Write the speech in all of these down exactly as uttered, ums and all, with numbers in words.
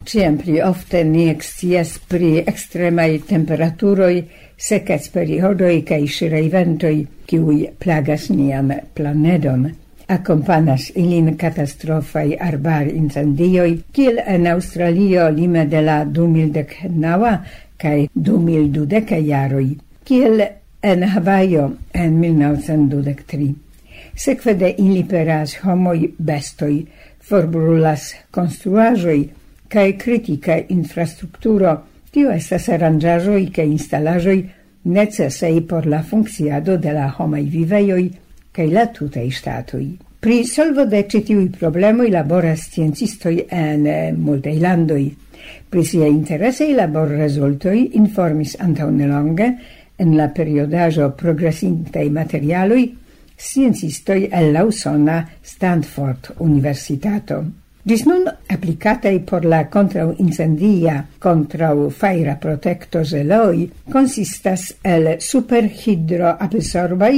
Ciam pli ofte ni ekscias pri ekstremaj temperaturoj, sekec-periodoj kaj ŝiraj ventoj, kiuj plagas nian planedon. Akompanas ilin katastrofaj arbar-incendioj, kiel en Aŭstralio lime de la du mil dek naŭa kaj du mil dudeka jaroj, kiel en Havajo en mil naŭcent dudek tri. Sekve de ili peras homoj, bestoj, forbrulas konstruaĵoj kaj kritika infrastrukturo. Tio estas aranĝaĵoj kaj instalaĵoj necesaj por la funkciado de la homaj vivejoj kaj la tutaj ŝtatoj. Pri solvo de ĉi tiuj problemoj laboras sciencistoj en multaj landoj. Pri siaj interesaj laborrezultoj informis antaŭnelonge en la periodaĵo Progresintaj materialoj sciencistoj el la usona Stanford Universitato. Ĝis nun aplikataj por la kontraŭincendia kontraŭfajra protekto żeloj konsistas el superhidroabsorbaj,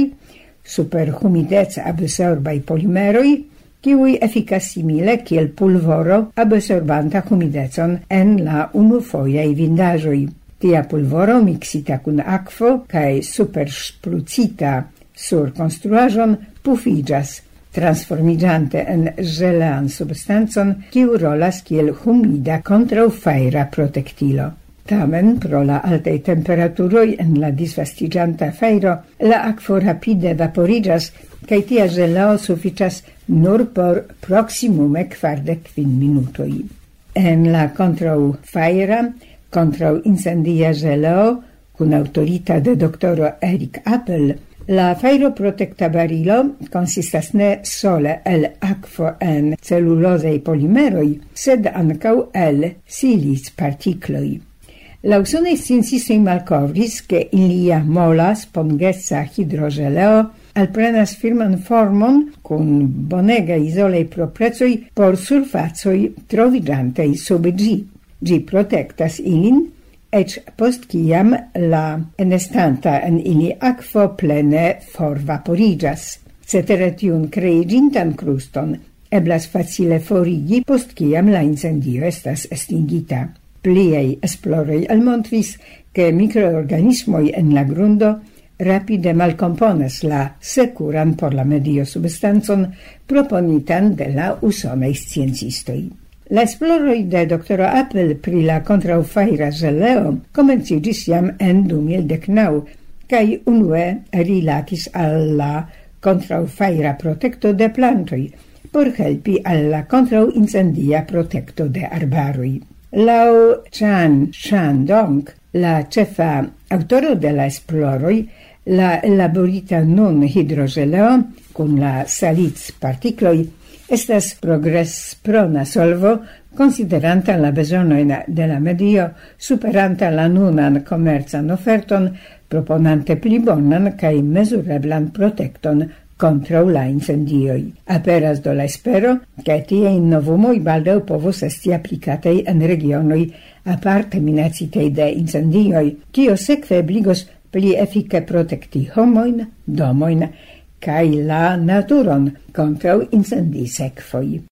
superhumidec-absorbaj polimeroj, kiuj efikas simile kiel pulvoro absorbanta humidecon en la unufojaj vindaĵoj. Tia pulvoro miksita kun akvo kaj superŝprucita sur konstruaĵon pufiĝas, transformiĝante en ĝelan substancon, kiu rolas kiel humida kontraŭfajra protektilo. Tamen, pro la altaj temperaturoj en la disvastiĝanta fajro, la akvo rapide vaporiĝas kaj tia ĝelao sufiĉas nur por proksimume kvardek kvin minutoj. En la kontraŭfajra, kontraŭincendia ĝelao, kun aŭtorita de doktoro Eric Appel, la fajroprotekta barilo konsistas ne sole el akvo en celulozaj polimeroj, sed ankaŭ el silicpartikloj. La usonaj sciencistoj malkovris, ke ilia mola spongeca hidroĝeleo alprenas firman formon kun bonega izolaj proprecoj por surfacoj troviĝantaj sub ĝi. Ĝi protektas ilin, ec post ciam la enestanta en ili akvo plene forvaporigas. Cetere tiun kreigintan kruston eblas facile forigi post ciam la incendio estas estingita. Pliaj esploroj almontris, ke mikroorganismoj en la grundo rapide malkomponas la sekuran por la medio substancon proponitan de la usonaj sciencistoj. La esploroj de doktoro Appel pri la kontraŭfajra ĝeleo komenciĝis jam en du mil dek naŭ kaj unue rilatis al la kontraŭfajra protekto de plantoj por helpi al la kontraŭincendia protekto de arbaroj. Laŭ Chan Shandong, la ĉefa aŭtoro de la esploroj, la elaborita nun hidroĝeleo kun la salicpartikloj estas progresprona solvo consideranta la bezonojn de la medio, superanta la nunan komercan oferton, proponante pli bonan kaj mezureblan protekton kontraŭ la incendioj. Aperas do la espero, ke tiaj novumoj baldaŭ povos esti aplikataj en regionoj aparte minacitaj de incendioj, kio sekve ebligos pli efike protekti homojn, domojn kaj la naturon kontraŭ incendisekvoj.